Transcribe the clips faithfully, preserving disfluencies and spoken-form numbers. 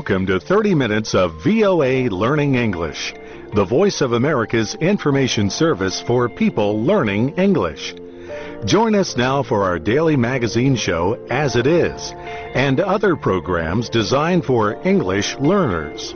Welcome to thirty minutes of V O A Learning English, the voice of America's information service for people learning English. Join us now for our daily magazine show, As It Is, and other programs designed for English learners.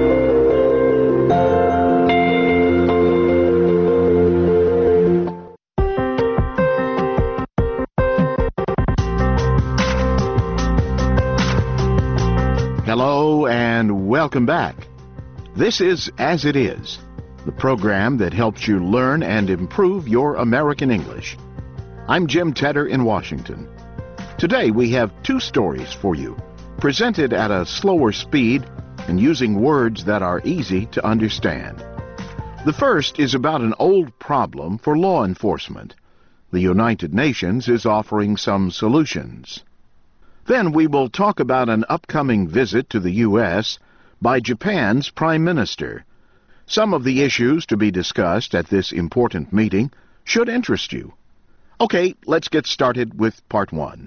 Hello and welcome back. This is As It Is, the program that helps you learn and improve your American English. I'm Jim Tedder in Washington. Today we have two stories for you, presented at a slower speed and using words that are easy to understand. The first is about an old problem for law enforcement. The United Nations is offering some solutions. Then we will talk about an upcoming visit to the U S by Japan's Prime Minister. Some of the issues to be discussed at this important meeting should interest you. Okay, let's get started with part one.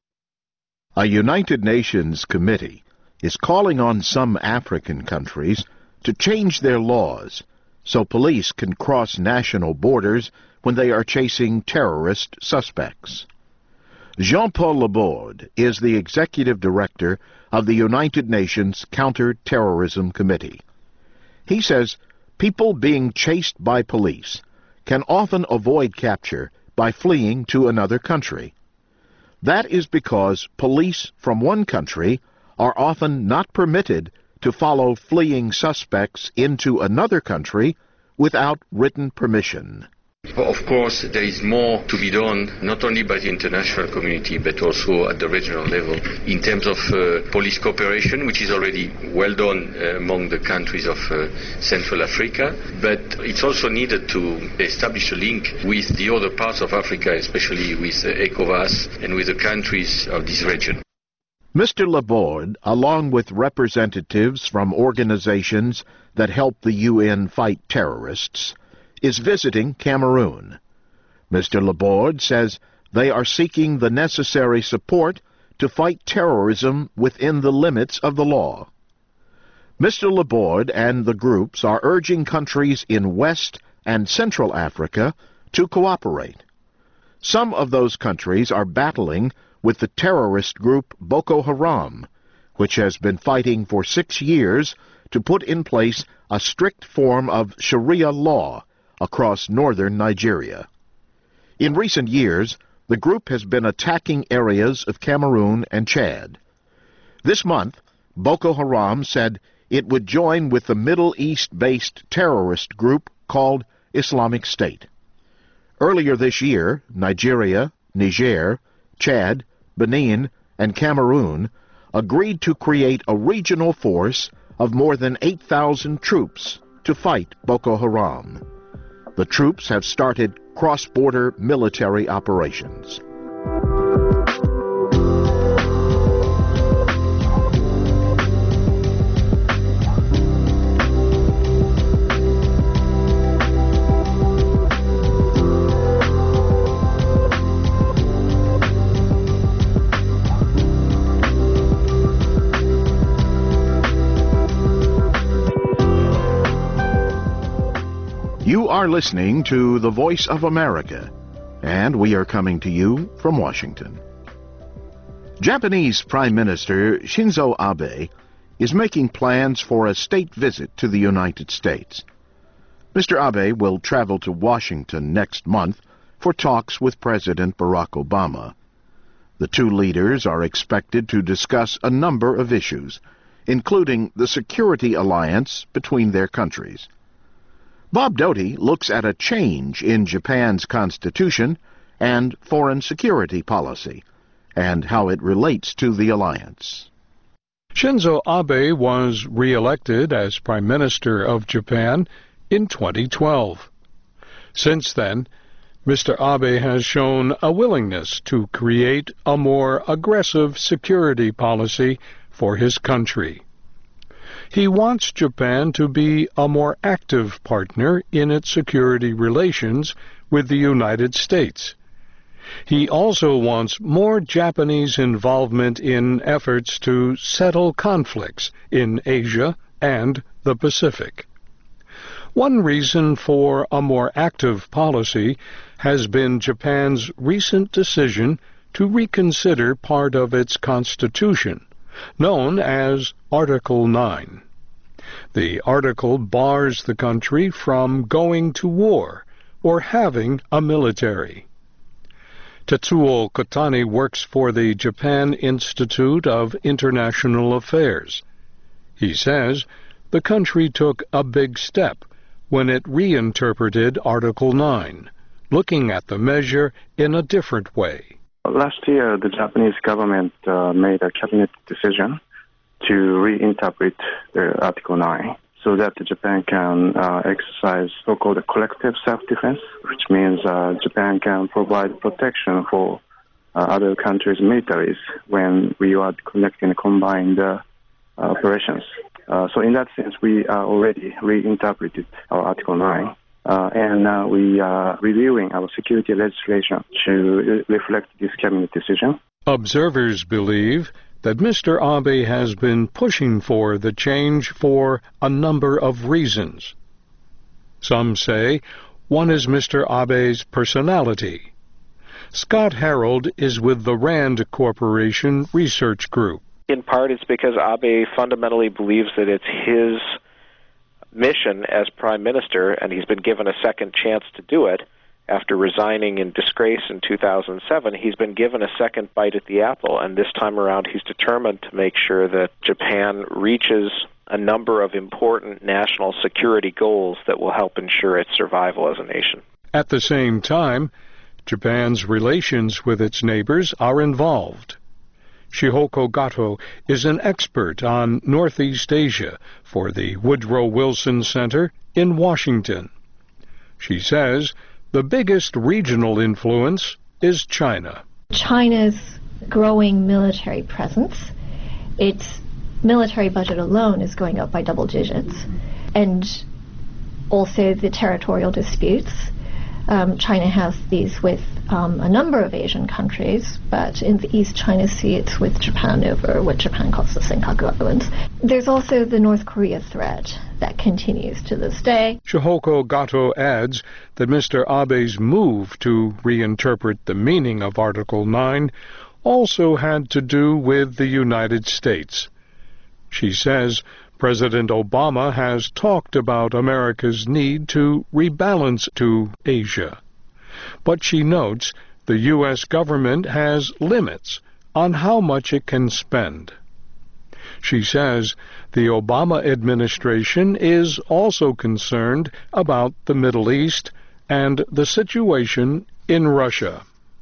A United Nations committee is calling on some African countries to change their laws so police can cross national borders when they are chasing terrorist suspects. Jean-Paul Laborde is the executive director of the United Nations Counter-Terrorism Committee. He says people being chased by police can often avoid capture by fleeing to another country. That is because police from one country are often not permitted to follow fleeing suspects into another country without written permission. Of course, there is more to be done, not only by the international community, but also at the regional level, in terms of uh, police cooperation, which is already well done uh, among the countries of uh, Central Africa. But it's also needed to establish a link with the other parts of Africa, especially with uh, ECOWAS and with the countries of this region. Mister Laborde, along with representatives from organizations that help the U N fight terrorists, is visiting Cameroon. Mister Laborde says they are seeking the necessary support to fight terrorism within the limits of the law. Mister Laborde and the groups are urging countries in West and Central Africa to cooperate. Some of those countries are battling with the terrorist group Boko Haram, which has been fighting for six years to put in place a strict form of Sharia law across northern Nigeria. In recent years, the group has been attacking areas of Cameroon and Chad. This month, Boko Haram said it would join with the Middle East-based terrorist group called Islamic State. Earlier this year, Nigeria, Niger, Chad, Benin, and Cameroon agreed to create a regional force of more than eight thousand troops to fight Boko Haram. The troops have started cross-border military operations. You are listening to the Voice of America, and we are coming to you from Washington. Japanese Prime Minister Shinzo Abe is making plans for a state visit to the United States. Mister Abe will travel to Washington next month for talks with President Barack Obama. The two leaders are expected to discuss a number of issues, including the security alliance between their countries. Bob Doty looks at a change in Japan's constitution and foreign security policy, and how it relates to the alliance. Shinzo Abe was re-elected as Prime Minister of Japan in twenty twelve. Since then, Mister Abe has shown a willingness to create a more aggressive security policy for his country. He wants Japan to be a more active partner in its security relations with the United States. He also wants more Japanese involvement in efforts to settle conflicts in Asia and the Pacific. One reason for a more active policy has been Japan's recent decision to reconsider part of its constitution, known as Article nine. The article bars the country from going to war or having a military. Tetsuo Kotani works for the Japan Institute of International Affairs. He says the country took a big step when it reinterpreted Article nine, looking at the measure in a different way. Last year, the Japanese government uh, made a cabinet decision to reinterpret the Article nine so that Japan can uh, exercise so-called collective self-defense, which means uh, Japan can provide protection for uh, other countries' militaries when we are conducting combined uh, operations. Uh, so in that sense, we are already reinterpreted our Article nine. Uh, and uh, we are reviewing our security legislation to reflect this cabinet decision. Observers believe that Mister Abe has been pushing for the change for a number of reasons. Some say one is Mister Abe's personality. Scott Harold is with the RAND Corporation Research Group. In part, it's because Abe fundamentally believes that it's his mission as prime minister, and he's been given a second chance to do it. After resigning in disgrace in two thousand seven, he's been given a second bite at the apple, and this time around he's determined to make sure that Japan reaches a number of important national security goals that will help ensure its survival as a nation. At the same time, Japan's relations with its neighbors are involved. Shihoko Gato is an expert on Northeast Asia for the Woodrow Wilson Center in Washington. She says the biggest regional influence is China. China's growing military presence, its military budget alone is going up by double digits, and also the territorial disputes. Um, China has these with um, a number of Asian countries, but in the East China Sea it's with Japan over what Japan calls the Senkaku Islands. There's also the North Korea threat that continues to this day. Shihoko Gato adds that Mister Abe's move to reinterpret the meaning of Article nine also had to do with the United States. She says President Obama has talked about America's need to rebalance to Asia. But she notes the U S government has limits on how much it can spend. She says the Obama administration is also concerned about the Middle East and the situation in Russia.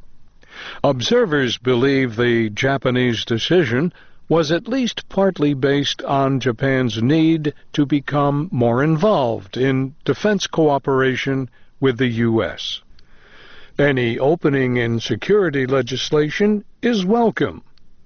Observers believe the Japanese decision was at least partly based on Japan's need to become more involved in defense cooperation with the U S. Any opening in security legislation is welcome.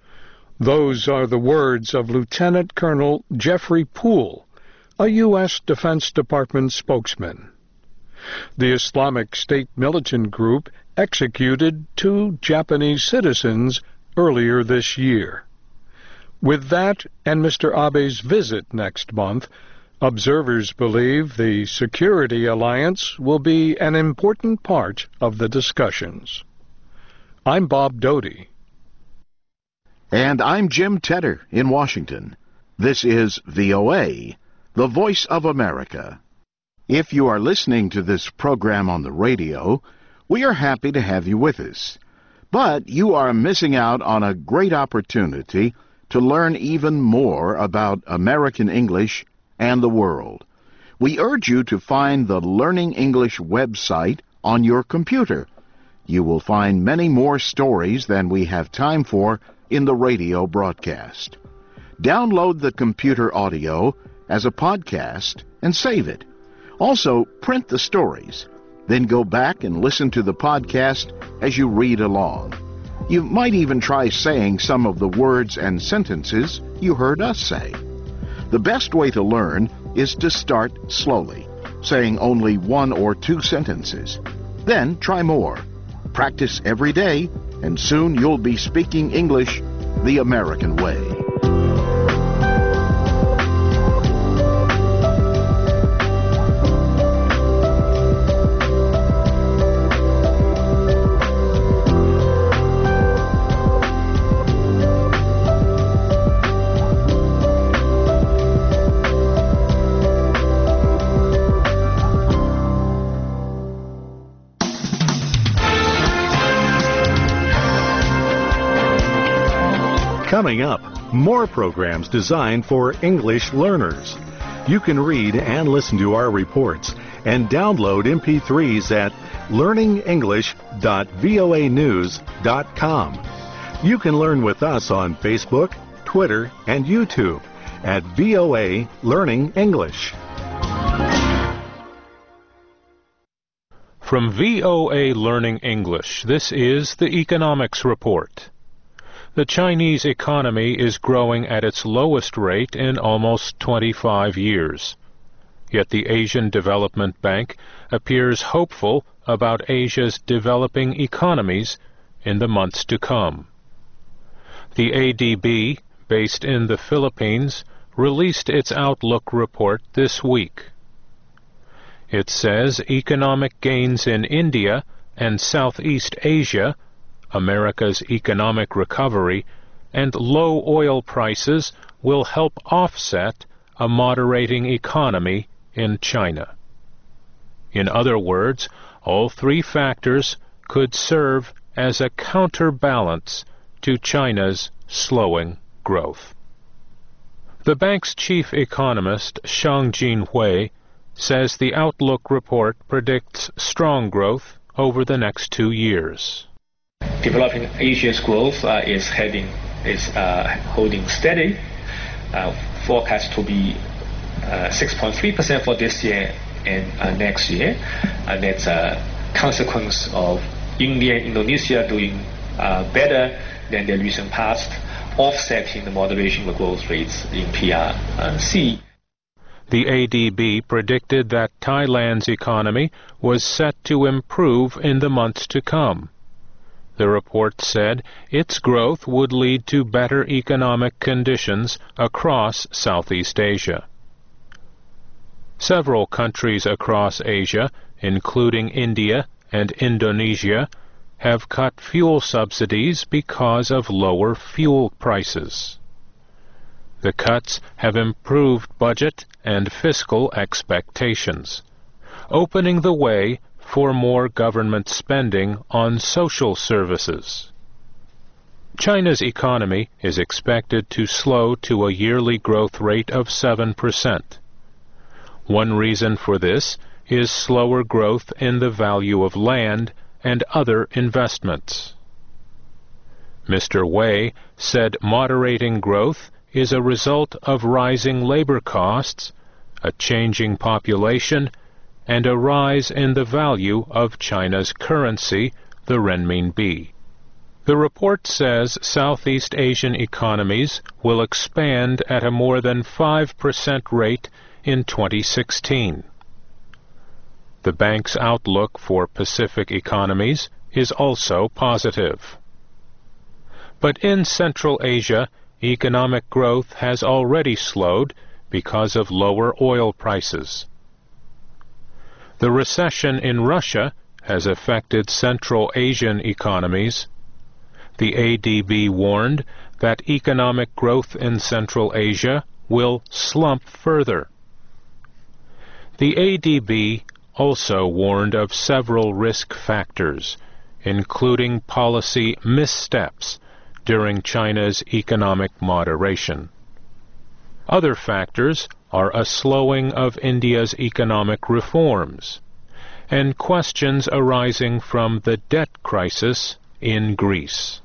Those are the words of Lieutenant Colonel Jeffrey Poole, a U S Defense Department spokesman. The Islamic State militant group executed two Japanese citizens earlier this year. With that and Mister Abe's visit next month, observers believe the security alliance will be an important part of the discussions. I'm Bob Doty. And I'm Jim Tedder in Washington. This is V O A, the Voice of America. If you are listening to this program on the radio, we are happy to have you with us. But you are missing out on a great opportunity to learn even more about American English and the world. We urge you to find the Learning English website on your computer. You will find many more stories than we have time for in the radio broadcast. Download the computer audio as a podcast and save it. Also, print the stories. Then go back and listen to the podcast as you read along. You might even try saying some of the words and sentences you heard us say. The best way to learn is to start slowly, saying only one or two sentences. Then try more. Practice every day, and soon you'll be speaking English the American way. Coming up, more programs designed for English learners. You can read and listen to our reports and download M P threes at learning english dot voa news dot com. You can learn with us on Facebook, Twitter, and YouTube at V O A Learning English. From V O A Learning English, this is the Economics Report. The Chinese economy is growing at its lowest rate in almost twenty-five years. Yet the Asian Development Bank appears hopeful about Asia's developing economies in the months to come. The A D B, based in the Philippines, released its Outlook report this week. It says economic gains in India and Southeast Asia, America's economic recovery, and low oil prices will help offset a moderating economy in China. In other words, all three factors could serve as a counterbalance to China's slowing growth. The bank's chief economist, Shang Jinhui, says the Outlook report predicts strong growth over the next two years. Developing Asia's growth uh, is heading is uh, holding steady, uh, forecast to be uh, six point three percent for this year and uh, next year, and that's a consequence of India and Indonesia doing uh, better than their recent past, offsetting the moderation of growth rates in P R C. The A D B predicted that Thailand's economy was set to improve in the months to come. The report said its growth would lead to better economic conditions across Southeast Asia. Several countries across Asia, including India and Indonesia, have cut fuel subsidies because of lower fuel prices. The cuts have improved budget and fiscal expectations, opening the way for more government spending on social services. China's economy is expected to slow to a yearly growth rate of seven percent. One reason for this is slower growth in the value of land and other investments. Mister Wei said moderating growth is a result of rising labor costs, a changing population, and a rise in the value of China's currency, the renminbi. The report says Southeast Asian economies will expand at a more than five percent rate in twenty sixteen. The bank's outlook for Pacific economies is also positive. But in Central Asia, economic growth has already slowed because of lower oil prices. The recession in Russia has affected Central Asian economies. The A D B warned that economic growth in Central Asia will slump further. The A D B also warned of several risk factors, including policy missteps during China's economic moderation. Other factors are a slowing of India's economic reforms and questions arising from the debt crisis in Greece.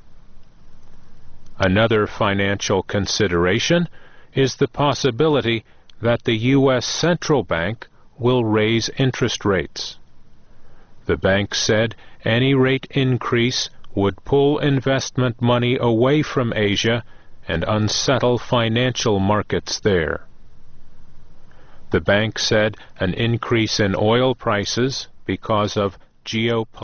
Another financial consideration is the possibility that the U S Central Bank will raise interest rates. The bank said any rate increase would pull investment money away from Asia and unsettle financial markets there. The bank said an increase in oil prices because of geopolitical